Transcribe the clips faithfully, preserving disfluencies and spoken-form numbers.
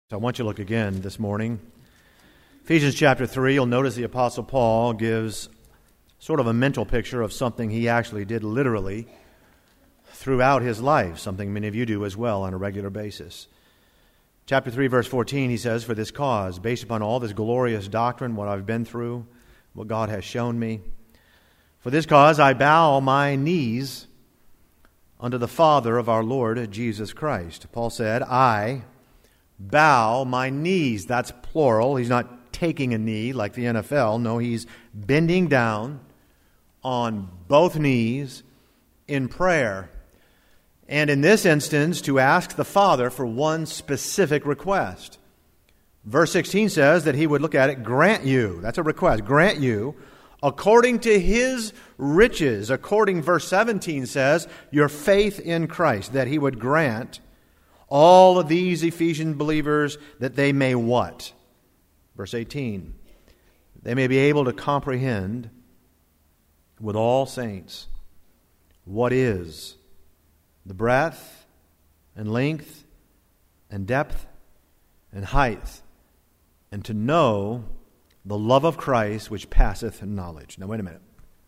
So I want you to look again this morning. Ephesians chapter three, you'll notice the Apostle Paul gives sort of a mental picture of something he actually did literally throughout his life, something many of you do as well on a regular basis. Chapter three, verse fourteen, he says, "For this cause, based upon all this glorious doctrine, what I've been through, what God has shown me, for this cause I bow my knees unto the Father of our Lord Jesus Christ." Paul said, I bow my knees. That's plural. He's not taking a knee like the N F L. No, he's bending down on both knees in prayer. And in this instance, to ask the Father for one specific request. Verse sixteen says that he would look at it, grant you. That's a request. Grant you, according to his riches. According, verse seventeen says, your faith in Christ. That he would grant all of these Ephesian believers that they may what? Verse eighteen. They may be able to comprehend with all saints what is the breadth and length and depth and height, and to know the love of Christ which passeth knowledge. Now wait a minute.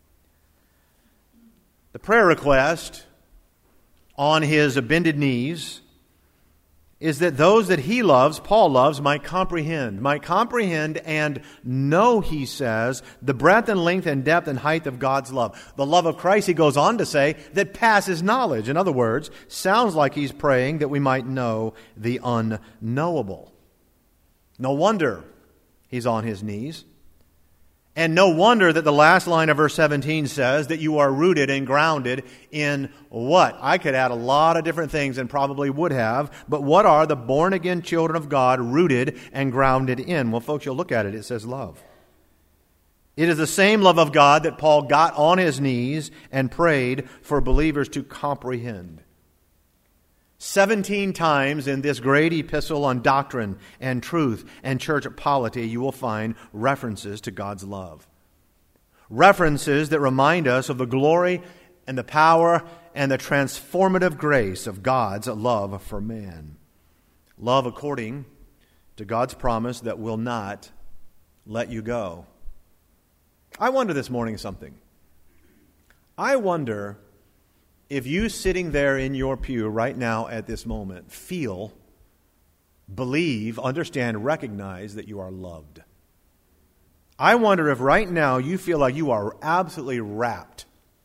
The prayer request on his bended knees is that those that he loves, Paul loves, might comprehend. Might comprehend and know, he says, the breadth and length and depth and height of God's love. The love of Christ, he goes on to say, that passes knowledge. In other words, sounds like he's praying that we might know the unknowable. No wonder he's on his knees. And no wonder that the last line of verse seventeen says that you are rooted and grounded in what? I could add a lot of different things and probably would have, but what are the born-again children of God rooted and grounded in? Well, folks, you'll look at it. It says love. It is the same love of God that Paul got on his knees and prayed for believers to comprehend. Seventeen times in this great epistle on doctrine and truth and church polity, you will find references to God's love. References that remind us of the glory and the power and the transformative grace of God's love for man. Love according to God's promise that will not let you go. I wonder this morning something. I wonder if you sitting there in your pew right now at this moment feel, believe, understand, recognize that you are loved. I wonder if right now you feel like you are absolutely wrapped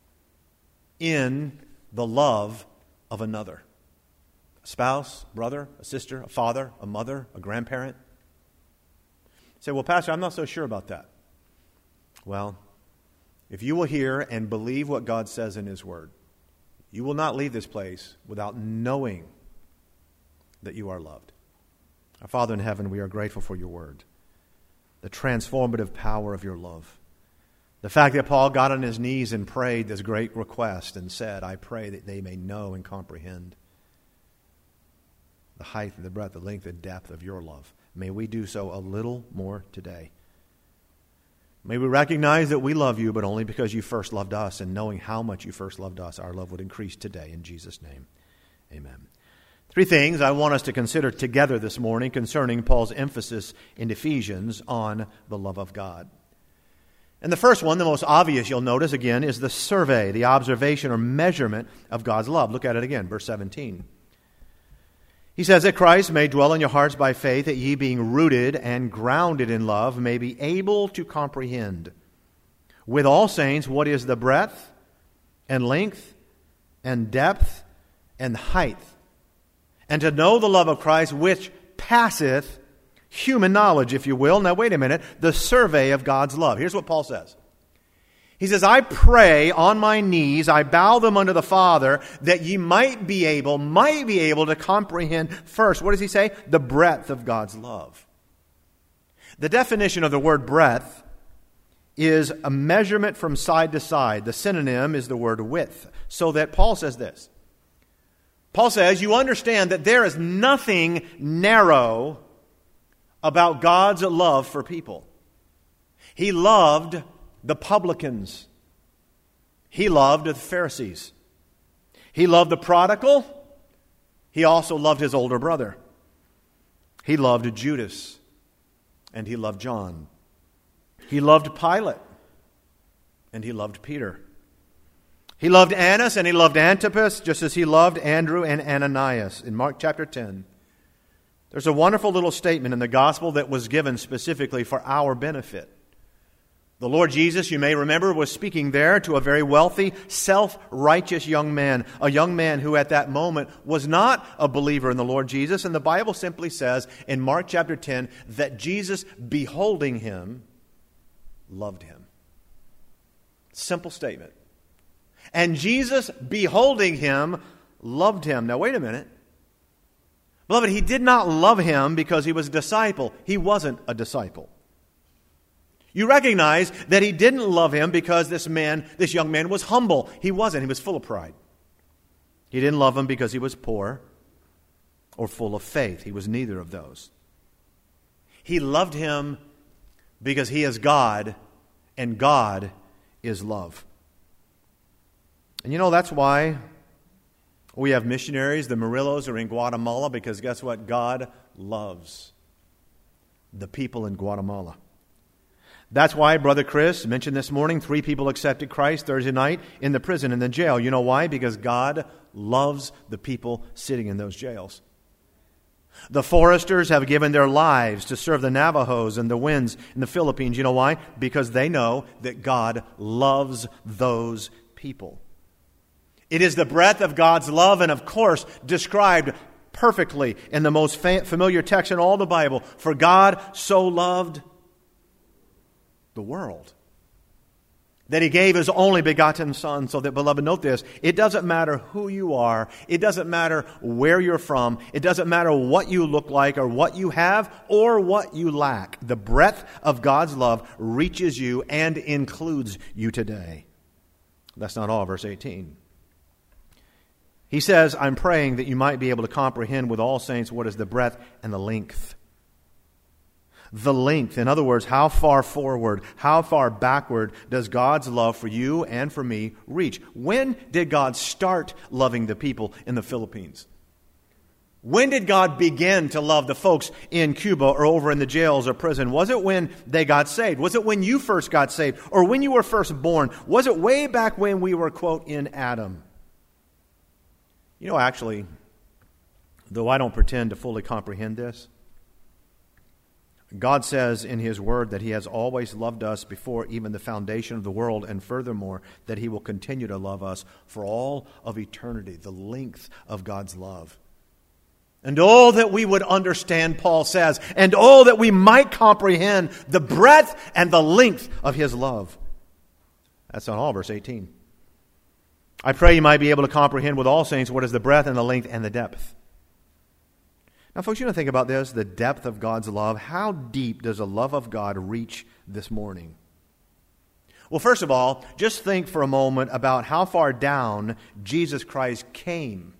in the love of another. A spouse, brother, a sister, a father, a mother, a grandparent. You say, well, Pastor, I'm not so sure about that. Well, if you will hear and believe what God says in His Word, you will not leave this place without knowing that you are loved. Our Father in heaven, we are grateful for your word, the transformative power of your love. The fact that Paul got on his knees and prayed this great request and said, I pray that they may know and comprehend the height and the breadth, the length and depth of your love. May we do so a little more today. May we recognize that we love you, but only because you first loved us, and knowing how much you first loved us, our love would increase today. In Jesus' name, amen. Three things I want us to consider together this morning concerning Paul's emphasis in Ephesians on the love of God. And the first one, the most obvious you'll notice again, is the survey, the observation or measurement of God's love. Look at it again, verse seventeen. He says that Christ may dwell in your hearts by faith, that ye being rooted and grounded in love may be able to comprehend with all saints what is the breadth and length and depth and height, and to know the love of Christ which passeth human knowledge, if you will. Now wait a minute, the survey of God's love. Here's what Paul says. He says, I pray on my knees, I bow them unto the Father, that ye might be able, might be able to comprehend first. What does he say? The breadth of God's love. The definition of the word breadth is a measurement from side to side. The synonym is the word width. So that Paul says this. Paul says, you understand that there is nothing narrow about God's love for people. He loved the publicans. He loved the Pharisees. He loved the prodigal. He also loved his older brother. He loved Judas, and he loved John. He loved Pilate, and he loved Peter. He loved Annas, and he loved Antipas, just as he loved Andrew and Ananias. In Mark chapter ten, there's a wonderful little statement in the gospel that was given specifically for our benefit. The Lord Jesus, you may remember, was speaking there to a very wealthy, self-righteous young man, a young man who at that moment was not a believer in the Lord Jesus. And the Bible simply says in Mark chapter ten that Jesus, beholding him, loved him. Simple statement. And Jesus, beholding him, loved him. Now wait a minute. Beloved, he did not love him because he was a disciple. He wasn't a disciple. You recognize that he didn't love him because this man, this young man was humble. He wasn't. He was full of pride. He didn't love him because he was poor or full of faith. He was neither of those. He loved him because he is God and God is love. And you know, that's why we have missionaries. The Murillos are in Guatemala because guess what? God loves the people in Guatemala. That's why Brother Chris mentioned this morning, three people accepted Christ Thursday night in the prison, in the jail. You know why? Because God loves the people sitting in those jails. The foresters have given their lives to serve the Navajos and the Winds in the Philippines. You know why? Because they know that God loves those people. It is the breadth of God's love, and of course, described perfectly in the most familiar text in all the Bible. For God so loved the world that He gave His only begotten Son, so that, beloved, note this, it doesn't matter who you are, it doesn't matter where you're from, it doesn't matter what you look like or what you have or what you lack. The breadth of God's love reaches you and includes you today. That's not all, verse eighteen. He says, I'm praying that you might be able to comprehend with all saints what is the breadth and the length. The length, in other words, how far forward, how far backward does God's love for you and for me reach? When did God start loving the people in the Philippines? When did God begin to love the folks in Cuba or over in the jails or prison? Was it when they got saved? Was it when you first got saved? Or when you were first born? Was it way back when we were, quote, in Adam? You know, actually, though I don't pretend to fully comprehend this, God says in His Word that He has always loved us before even the foundation of the world, and furthermore, that He will continue to love us for all of eternity, the length of God's love. And all that we would understand, Paul says, and all that we might comprehend the breadth and the length of His love. That's not all, verse eighteen. I pray you might be able to comprehend with all saints what is the breadth and the length and the depth. Now, folks, you know, think about this, the depth of God's love. How deep does the love of God reach this morning? Well, first of all, just think for a moment about how far down Jesus Christ came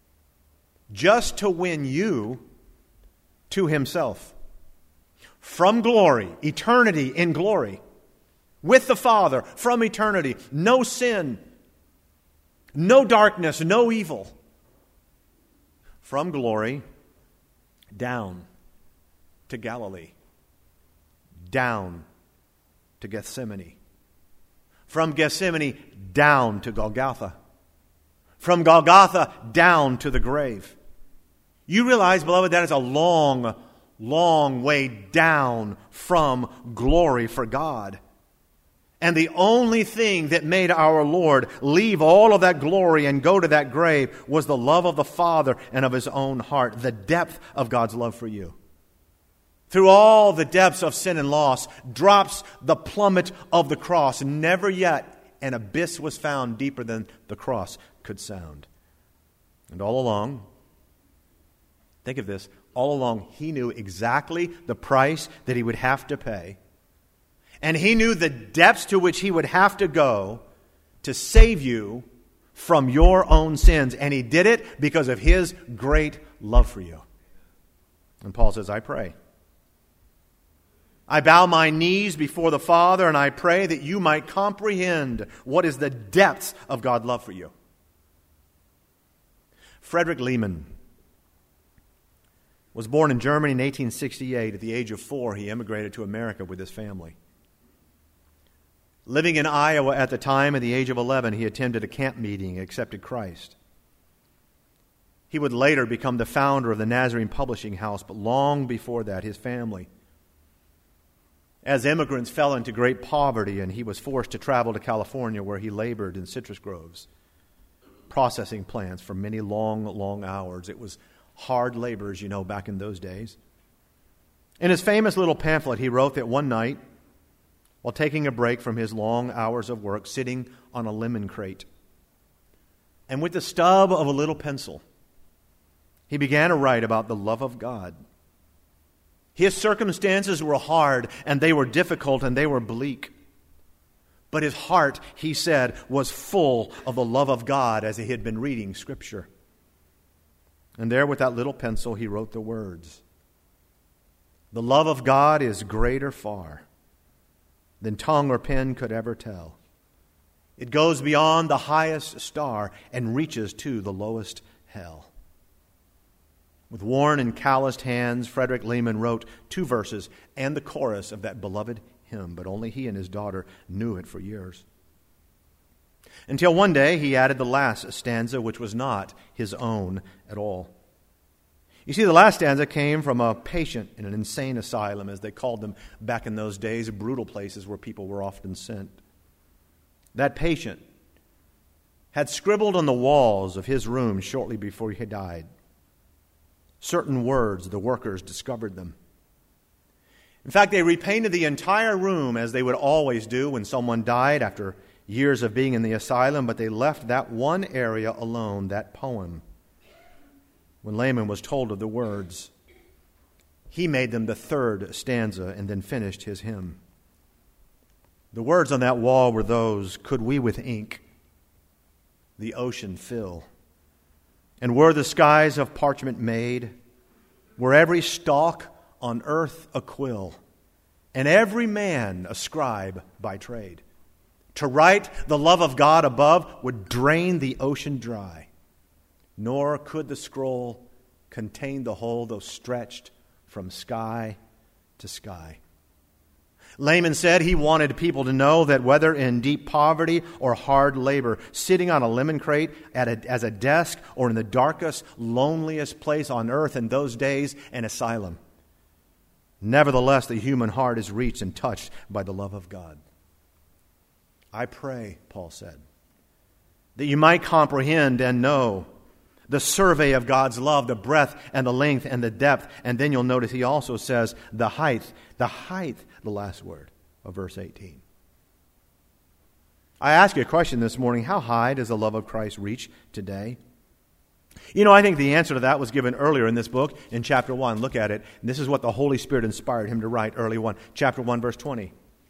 just to win you to Himself. From glory, eternity in glory, with the Father, from eternity, no sin, no darkness, no evil. From glory down to Galilee, down to Gethsemane, from Gethsemane down to Golgotha, from Golgotha down to the grave. You realize, beloved, that is a long, long way down from glory for God. And the only thing that made our Lord leave all of that glory and go to that grave was the love of the Father and of His own heart, the depth of God's love for you. Through all the depths of sin and loss, drops the plummet of the cross. Never yet an abyss was found deeper than the cross could sound. And all along, think of this, all along He knew exactly the price that He would have to pay. And He knew the depths to which He would have to go to save you from your own sins. And He did it because of His great love for you. And Paul says, I pray. I bow my knees before the Father, and I pray that you might comprehend what is the depths of God's love for you. Frederick Lehman Was born in Germany in eighteen sixty-eight. At the age of four, he immigrated to America with his family. Living in Iowa at the time, at the age of eleven, he attended a camp meeting and accepted Christ. He would later become the founder of the Nazarene Publishing House, but long before that, his family, as immigrants, fell into great poverty, and he was forced to travel to California, where he labored in citrus groves, processing plants for many long, long hours. It was hard labor, as you know, back in those days. In his famous little pamphlet, he wrote that one night, while taking a break from his long hours of work, sitting on a lemon crate, and with the stub of a little pencil, he began to write about the love of God. His circumstances were hard, and they were difficult, and they were bleak. But his heart, he said, was full of the love of God as he had been reading Scripture. And there, with that little pencil, he wrote the words, "The love of God is greater far than tongue or pen could ever tell. It goes beyond the highest star and reaches to the lowest hell." With worn and calloused hands, Frederick Lehman wrote two verses and the chorus of that beloved hymn, but only he and his daughter knew it for years. Until one day he added the last stanza, which was not his own at all. You see, the last stanza came from a patient in an insane asylum, as they called them back in those days, brutal places where people were often sent. That patient had scribbled on the walls of his room shortly before he died certain words. The workers discovered them. In fact, they repainted the entire room, as they would always do when someone died after years of being in the asylum, but they left that one area alone, that poem. When Lehman was told of the words, he made them the third stanza and then finished his hymn. The words on that wall were those, "Could we with ink the ocean fill? And were the skies of parchment made, were every stalk on earth a quill, and every man a scribe by trade, to write the love of God above would drain the ocean dry, nor could the scroll contain the whole, though stretched from sky to sky." Lehman said he wanted people to know that whether in deep poverty or hard labor, sitting on a lemon crate at a, as a desk, or in the darkest, loneliest place on earth in those days, an asylum, nevertheless the human heart is reached and touched by the love of God. "I pray," Paul said, "that you might comprehend and know the survey of God's love, the breadth and the length and the depth." And then you'll notice he also says the height, the height, the last word of verse eighteen. I ask you a question this morning. How high does the love of Christ reach today? You know, I think the answer to that was given earlier in this book in chapter one. Look at it. And this is what the Holy Spirit inspired him to write early on. Chapter one, verse twenty.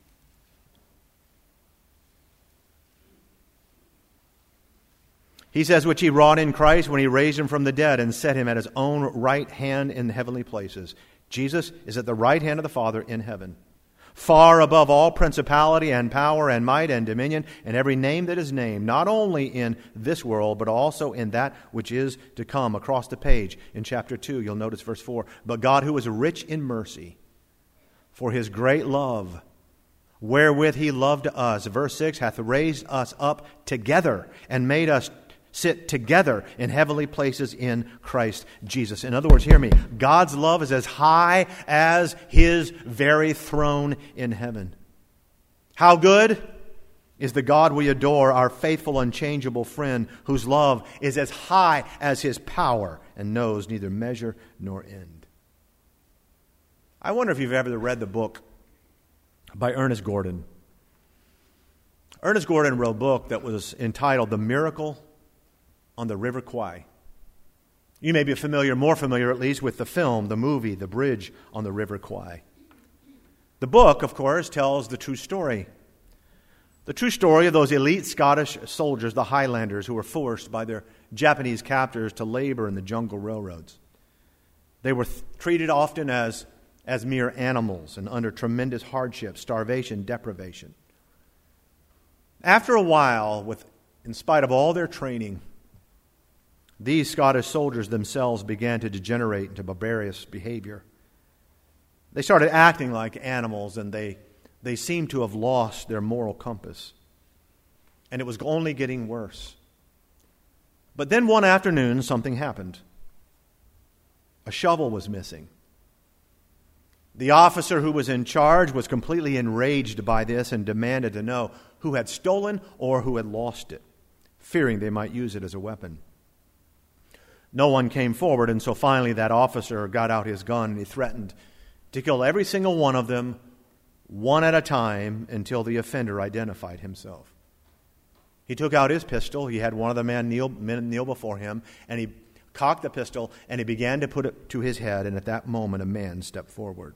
He says, "Which he wrought in Christ when he raised him from the dead and set him at his own right hand in the heavenly places." Jesus is at the right hand of the Father in heaven, far above all principality and power and might and dominion and every name that is named, not only in this world, but also in that which is to come. Across the page in chapter two, you'll notice verse four. "But God, who is rich in mercy, for his great love, wherewith he loved us," verse six, "hath raised us up together and made us sit together in heavenly places in Christ Jesus." In other words, hear me. God's love is as high as his very throne in heaven. How good is the God we adore, our faithful, unchangeable friend, whose love is as high as his power and knows neither measure nor end. I wonder if you've ever read the book by Ernest Gordon. Ernest Gordon wrote a book that was entitled "The Miracle on the River Kwai." You may be familiar, more familiar at least, with the film, the movie, The Bridge on the River Kwai. The book, of course, tells the true story. The true story of those elite Scottish soldiers, the Highlanders, who were forced by their Japanese captors to labor in the jungle railroads. They were th- treated often as, as mere animals and under tremendous hardship, starvation, deprivation. After a while, with, in spite of all their training, These Scottish soldiers themselves began to degenerate into barbarous behavior. They started acting like animals, and they, they seemed to have lost their moral compass. And it was only getting worse. But then one afternoon, something happened. A shovel was missing. The officer who was in charge was completely enraged by this and demanded to know who had stolen or who had lost it, fearing they might use it as a weapon. No one came forward, and so finally that officer got out his gun and he threatened to kill every single one of them, one at a time, until the offender identified himself. He took out his pistol. He had one of the men kneel, men kneel before him, and he cocked the pistol, and he began to put it to his head, and at that moment a man stepped forward.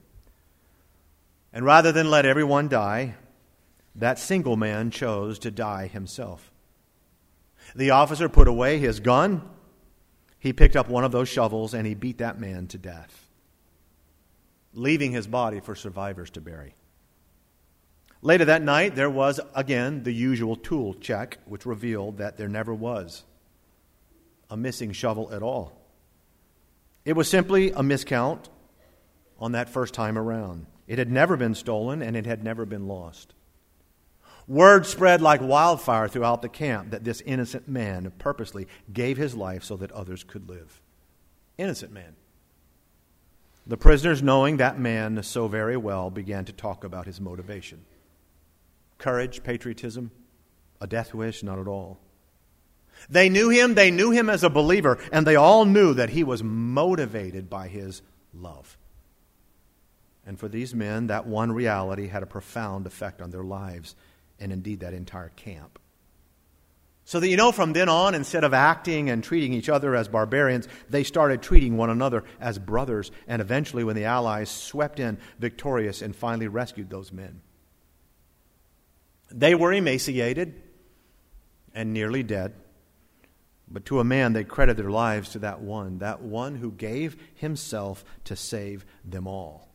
And rather than let everyone die, that single man chose to die himself. The officer put away his gun. He picked up one of those shovels, and he beat that man to death, leaving his body for survivors to bury. Later that night, there was, again, the usual tool check, which revealed that there never was a missing shovel at all. It was simply a miscount on that first time around. It had never been stolen, and it had never been lost. Word spread like wildfire throughout the camp that this innocent man purposely gave his life so that others could live. Innocent man. The prisoners, knowing that man so very well, began to talk about his motivation. Courage, patriotism, a death wish, not at all. They knew him, they knew him as a believer, and they all knew that he was motivated by his love. And for these men, that one reality had a profound effect on their lives, and indeed that entire camp. So that, you know, from then on, instead of acting and treating each other as barbarians, they started treating one another as brothers, and eventually when the Allies swept in victorious and finally rescued those men. They were emaciated and nearly dead, but to a man they credited their lives to that one, that one who gave himself to save them all.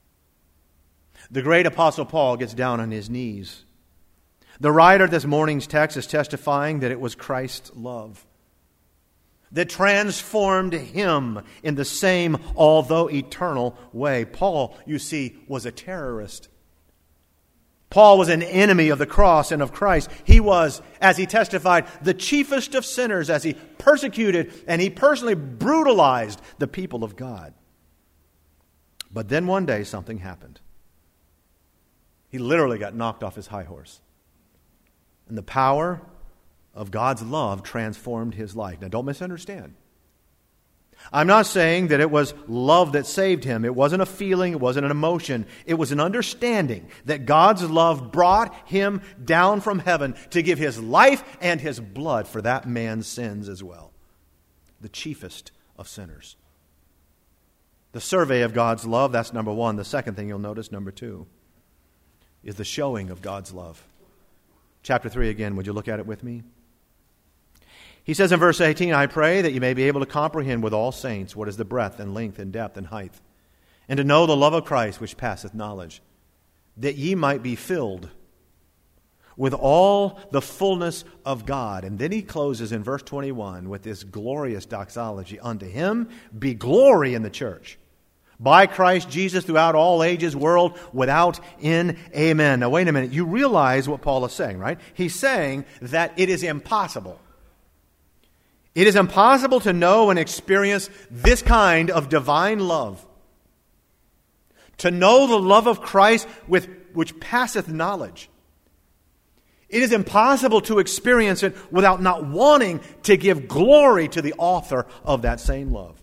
The great Apostle Paul gets down on his knees. The writer of this morning's text is testifying that it was Christ's love that transformed him in the same, although eternal, way. Paul, you see, was a terrorist. Paul was an enemy of the cross and of Christ. He was, as he testified, the chiefest of sinners as he persecuted and he personally brutalized the people of God. But then one day something happened. He literally got knocked off his high horse. And the power of God's love transformed his life. Now, don't misunderstand. I'm not saying that it was love that saved him. It wasn't a feeling. It wasn't an emotion. It was an understanding that God's love brought him down from heaven to give his life and his blood for that man's sins as well. The chiefest of sinners. The survey of God's love, that's number one. The second thing you'll notice, number two, is the showing of God's love. Chapter three again, would you look at it with me? He says in verse eighteen, I pray that you may be able to comprehend with all saints what is the breadth and length and depth and height, and to know the love of Christ which passeth knowledge, that ye might be filled with all the fullness of God. And then he closes in verse twenty-one with this glorious doxology. Unto him be glory in the church, by Christ Jesus throughout all ages, world without end. Amen. Now wait a minute. You realize what Paul is saying, right? He's saying that it is impossible. It is impossible to know and experience this kind of divine love. To know the love of Christ with which passeth knowledge. It is impossible to experience it without not wanting to give glory to the author of that same love.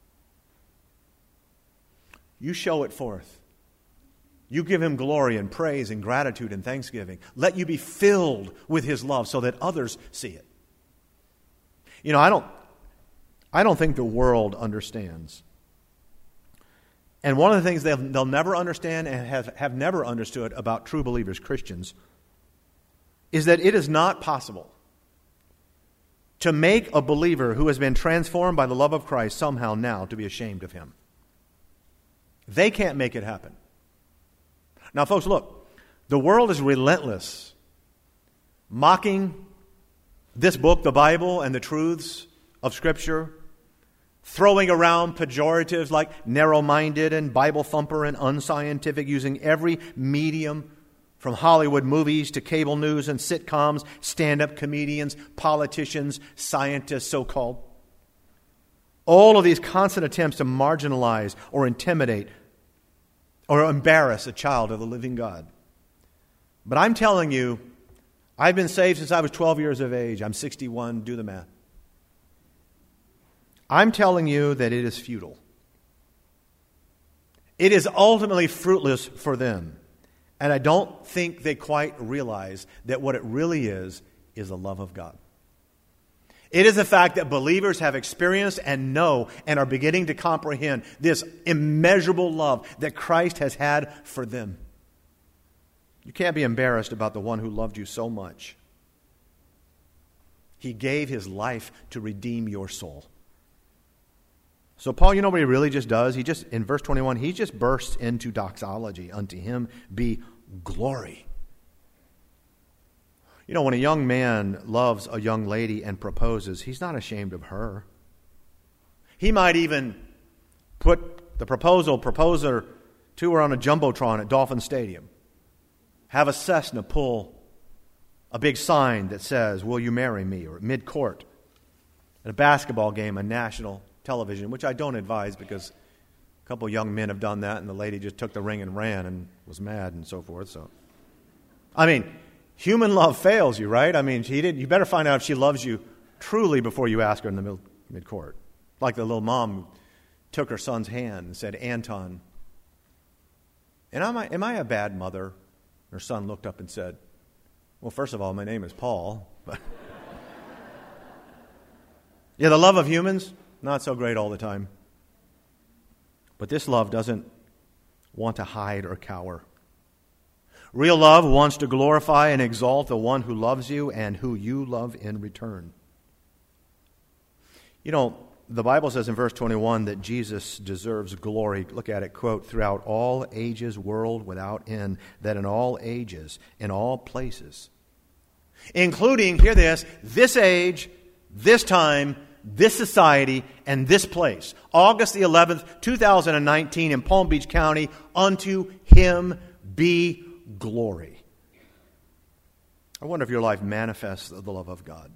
You show it forth. You give him glory and praise and gratitude and thanksgiving. Let you be filled with his love so that others see it. You know, I don't, I don't think the world understands. And one of the things they'll, they'll never understand and have, have never understood about true believers, Christians, is that it is not possible to make a believer who has been transformed by the love of Christ somehow now to be ashamed of him. They can't make it happen. Now, folks, look. The world is relentless, mocking this book, the Bible, and the truths of Scripture, throwing around pejoratives like narrow-minded and Bible thumper and unscientific, using every medium from Hollywood movies to cable news and sitcoms, stand-up comedians, politicians, scientists, so-called. All of these constant attempts to marginalize or intimidate or embarrass a child of the living God. But I'm telling you, I've been saved since I was twelve years of age. I'm sixty-one. Do the math. I'm telling you that it is futile. It is ultimately fruitless for them. And I don't think they quite realize that what it really is, is the love of God. It is the fact that believers have experienced and know and are beginning to comprehend this immeasurable love that Christ has had for them. You can't be embarrassed about the one who loved you so much. He gave his life to redeem your soul. So Paul, you know what he really just does? He just, in verse twenty-one, he just bursts into doxology. Unto him be glory. You know, when a young man loves a young lady and proposes, he's not ashamed of her. He might even put the proposal, proposer to her on a jumbotron at Dolphin Stadium. Have a Cessna pull a big sign that says, "Will you marry me?" Or at mid-court, at a basketball game on national television, which I don't advise because a couple of young men have done that and the lady just took the ring and ran and was mad and so forth. So, I mean, human love fails you, right? I mean, she did, you better find out if she loves you truly before you ask her in the mid-court. Like the little mom who took her son's hand and said, "Anton, and am I, am I a bad mother?" Her son looked up and said, "Well, first of all, my name is Paul." But yeah, the love of humans, not so great all the time. But this love doesn't want to hide or cower. Real love wants to glorify and exalt the one who loves you and who you love in return. You know, the Bible says in verse twenty-one that Jesus deserves glory. Look at it, quote, "Throughout all ages, world without end, that in all ages, in all places," including, hear this, this age, this time, this society, and this place. August the eleventh, two thousand nineteen in Palm Beach County, unto him be glory. I wonder if your life manifests the love of God.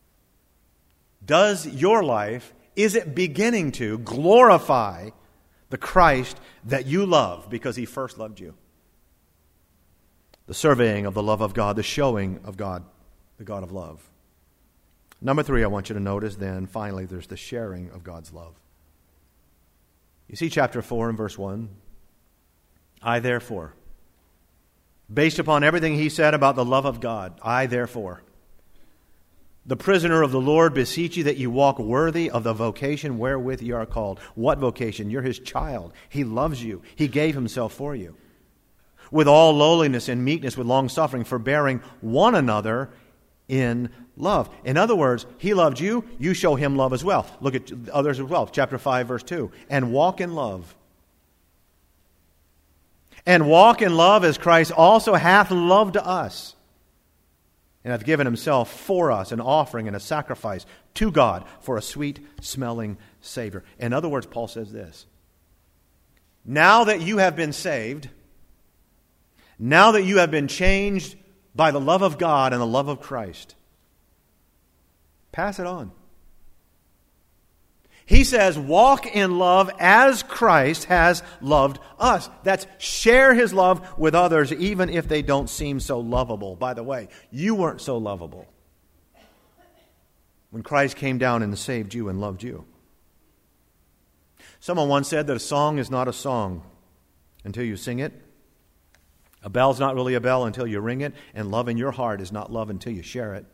Does your life, is it beginning to glorify the Christ that you love because he first loved you? The surveying of the love of God, the showing of God, the God of love. Number three, I want you to notice then, finally, there's the sharing of God's love. You see chapter four and verse one. I therefore, based upon everything he said about the love of God, I therefore, the prisoner of the Lord, beseech you that you walk worthy of the vocation wherewith you are called. What vocation? You're his child. He loves you. He gave himself for you. With all lowliness and meekness, with long suffering, forbearing one another in love. In other words, he loved you, you show him love as well. Look at others as well. Chapter five, verse two. And walk in love. And walk in love as Christ also hath loved us, and hath given himself for us, an offering and a sacrifice to God for a sweet-smelling savor. In other words, Paul says this. Now that you have been saved, now that you have been changed by the love of God and the love of Christ, pass it on. He says, walk in love as Christ has loved us. That's share his love with others even if they don't seem so lovable. By the way, you weren't so lovable when Christ came down and saved you and loved you. Someone once said that a song is not a song until you sing it. A bell's not really a bell until you ring it. And love in your heart is not love until you share it.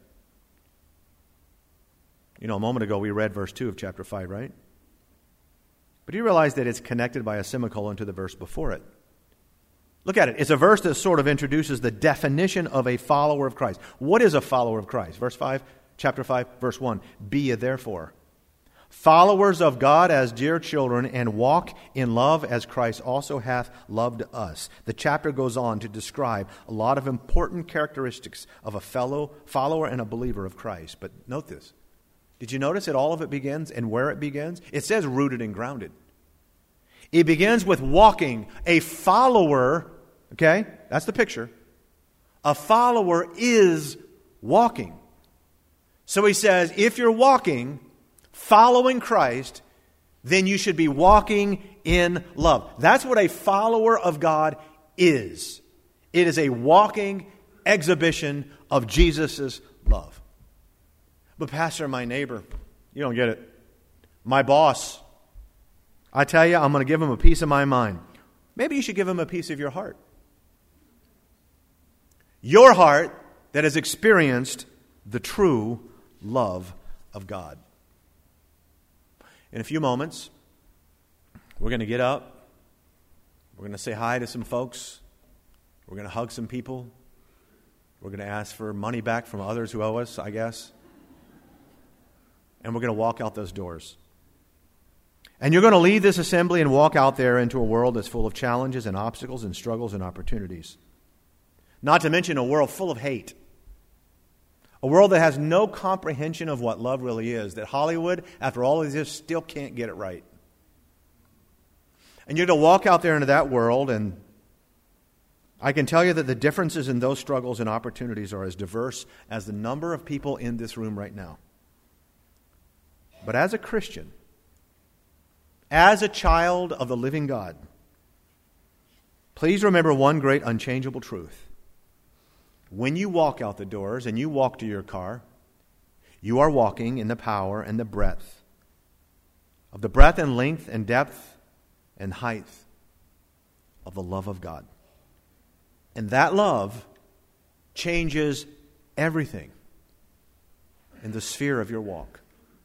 You know, a moment ago we read verse two of chapter five, right? But do you realize that it's connected by a semicolon to the verse before it? Look at it. It's a verse that sort of introduces the definition of a follower of Christ. What is a follower of Christ? Verse five, chapter five, verse one. Be ye therefore followers of God as dear children, and walk in love as Christ also hath loved us. The chapter goes on to describe a lot of important characteristics of a fellow follower and a believer of Christ. But note this. Did you notice that all of it begins and where it begins? It says rooted and grounded. It begins with walking. A follower, okay, that's the picture. A follower is walking. So he says, if you're walking, following Christ, then you should be walking in love. That's what a follower of God is. It is a walking exhibition of Jesus' love. But Pastor, my neighbor, you don't get it. My boss, I tell you, I'm going to give him a piece of my mind. Maybe you should give him a piece of your heart. Your heart that has experienced the true love of God. In a few moments, we're going to get up. We're going to say hi to some folks. We're going to hug some people. We're going to ask for money back from others who owe us, I guess. And we're going to walk out those doors. And you're going to leave this assembly and walk out there into a world that's full of challenges and obstacles and struggles and opportunities. Not to mention a world full of hate. A world that has no comprehension of what love really is. That Hollywood, after all of this, still can't get it right. And you're going to walk out there into that world, and I can tell you that the differences in those struggles and opportunities are as diverse as the number of people in this room right now. But as a Christian, as a child of the living God, please remember one great unchangeable truth. When you walk out the doors and you walk to your car, you are walking in the power and the breadth of the breadth and length and depth and height of the love of God. And that love changes everything in the sphere of your walk.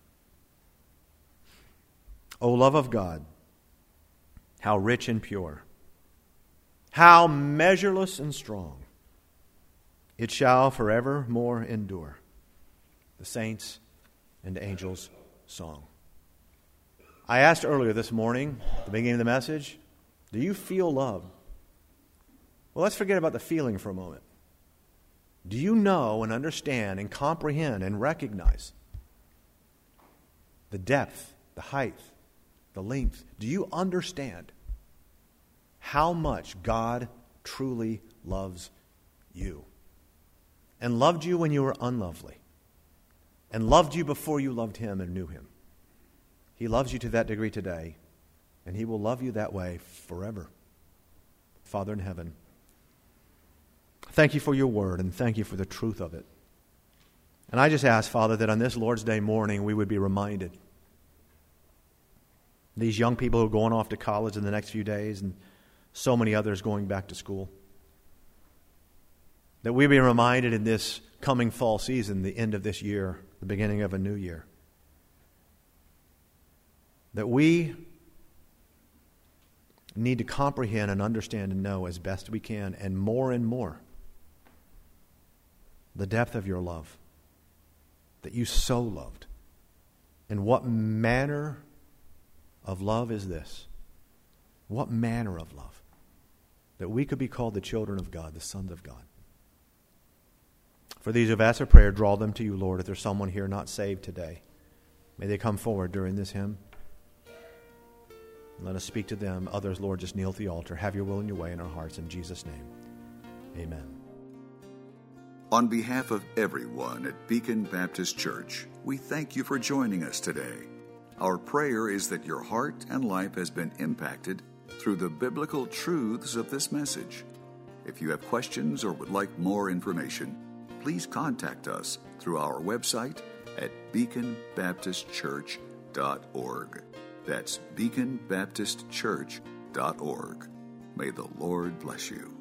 O love of God, how rich and pure, how measureless and strong, it shall forevermore endure. The saints and angels' song. I asked earlier this morning, at the beginning of the message, do you feel love? Well, let's forget about the feeling for a moment. Do you know and understand and comprehend and recognize the depth, the height, the length? Do you understand how much God truly loves you? And loved you when you were unlovely. And loved you before you loved Him and knew Him. He loves you to that degree today. And He will love you that way forever. Father in heaven, thank you for your word and thank you for the truth of it. And I just ask, Father, that on this Lord's Day morning we would be reminded. These young people who are going off to college in the next few days and so many others going back to school. That we be reminded in this coming fall season, the end of this year, the beginning of a new year, that we need to comprehend and understand and know as best we can, and more and more, the depth of your love, that you so loved. And what manner of love is this? What manner of love? That we could be called the children of God, the sons of God. For these who have asked a prayer, draw them to you, Lord. If there's someone here not saved today, may they come forward during this hymn. Let us speak to them. Others, Lord, just kneel at the altar. Have your will and your way in our hearts. In Jesus' name, amen. On behalf of everyone at Beacon Baptist Church, we thank you for joining us today. Our prayer is that your heart and life has been impacted through the biblical truths of this message. If you have questions or would like more information, please contact us through our website at beacon baptist church dot org. That's beacon baptist church dot org. May the Lord bless you.